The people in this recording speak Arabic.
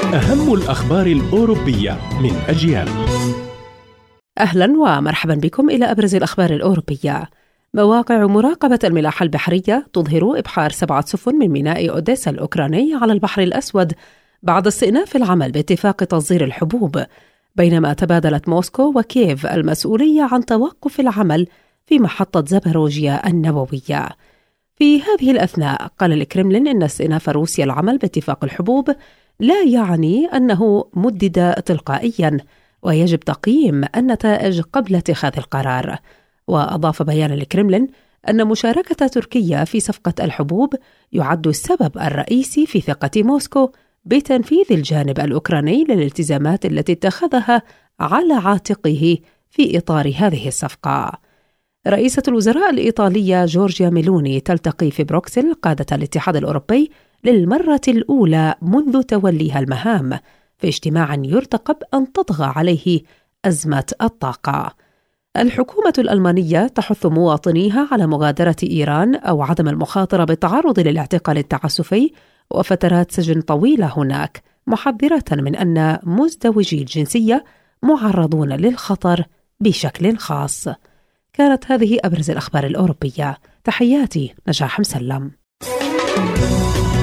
أهم الأخبار الأوروبية من أجيال. أهلا ومرحبا بكم إلى أبرز الأخبار الأوروبية. مواقع مراقبة الملاحة البحرية تظهر إبحار 7 سفن من ميناء أوديسا الأوكراني على البحر الأسود بعد استئناف العمل باتفاق تصدير الحبوب، بينما تبادلت موسكو وكييف المسؤولية عن توقف العمل في محطة زاباروجيا النووية. في هذه الأثناء قال الكرملين إن استئناف روسيا العمل باتفاق الحبوب لا يعني أنه مدد تلقائياً، ويجب تقييم النتائج قبل اتخاذ القرار. وأضاف بيان الكرملين أن مشاركة تركيا في صفقة الحبوب يعد السبب الرئيسي في ثقة موسكو بتنفيذ الجانب الأوكراني للالتزامات التي اتخذها على عاتقه في إطار هذه الصفقة. رئيسة الوزراء الإيطالية جورجيا ميلوني تلتقي في بروكسل قادة الاتحاد الأوروبي للمرة الأولى منذ توليها المهام، في اجتماع يرتقب أن تطغى عليه أزمة الطاقة. الحكومة الألمانية تحث مواطنيها على مغادرة إيران أو عدم المخاطرة بالتعرض للاعتقال التعسفي وفترات سجن طويلة هناك، محذرة من أن مزدوجي الجنسية معرضون للخطر بشكل خاص. كانت هذه أبرز الأخبار الأوروبية. تحياتي نجاح مسلم.